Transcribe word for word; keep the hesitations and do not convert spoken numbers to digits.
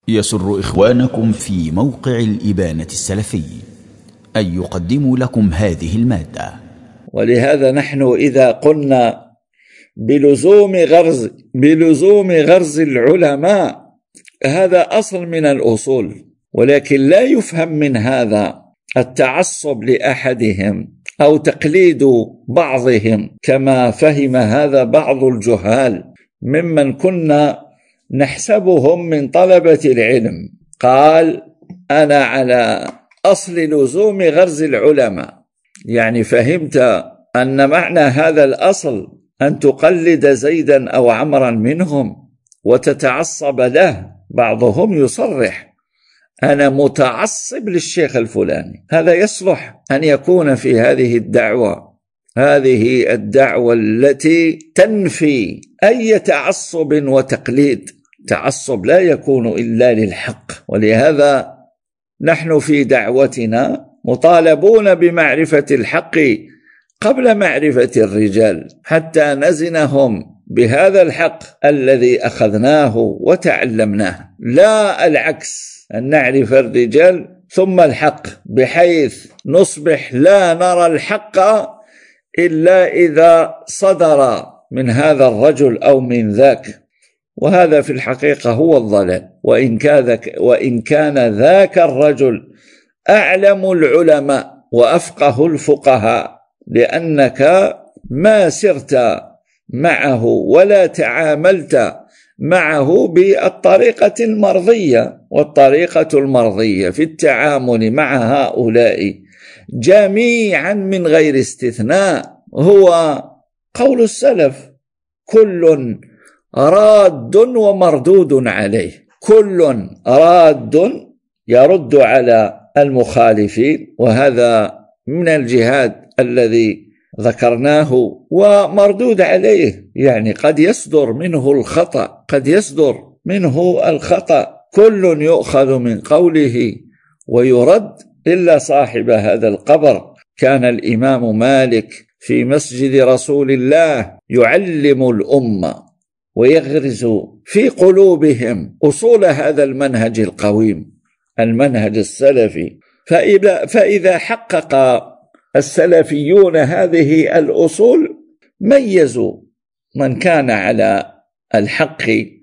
يسر إخوانكم في موقع الإبانة السلفي أن يقدموا لكم هذه المادة. ولهذا نحن إذا قلنا بلزوم غرز بلزوم غرز العلماء، هذا أصل من الأصول، ولكن لا يفهم من هذا التعصب لأحدهم أو تقليد بعضهم كما فهم هذا بعض الجهال ممن كنا نحسبهم من طلبة العلم. قال: أنا على أصل لزوم غرز العلماء، يعني فهمت أن معنى هذا الأصل أن تقلد زيدا أو عمرا منهم وتتعصب له. بعضهم يصرح: أنا متعصب للشيخ الفلاني. هذا يصلح أن يكون في هذه الدعوة، هذه الدعوة التي تنفي أي تعصب وتقليد. تعصب لا يكون إلا للحق، ولهذا نحن في دعوتنا مطالبون بمعرفة الحق قبل معرفة الرجال، حتى نزنهم بهذا الحق الذي أخذناه وتعلمناه، لا العكس، أن نعرف الرجال ثم الحق، بحيث نصبح لا نرى الحق إلا إذا صدر من هذا الرجل أو من ذاك، وهذا في الحقيقة هو الضلال. وإن كان, وإن كان ذاك الرجل أعلم العلماء وأفقه الفقهاء، لأنك ما سرت معه ولا تعاملت معه بالطريقة المرضية. والطريقة المرضية في التعامل مع هؤلاء جميعا من غير استثناء هو قول السلف: كل راد ومردود عليه. كل راد يرد على المخالفين، وهذا من الجهاد الذي ذكرناه، ومردود عليه، يعني قد يصدر منه الخطأ، قد يصدر منه الخطأ. كل يؤخذ من قوله ويرد إلا صاحب هذا القبر. كان الإمام مالك في مسجد رسول الله يعلم الأمة ويغرز في قلوبهم أصول هذا المنهج القويم، المنهج السلفي. فإذا, فإذا حقق السلفيون هذه الأصول ميزوا من كان على الحق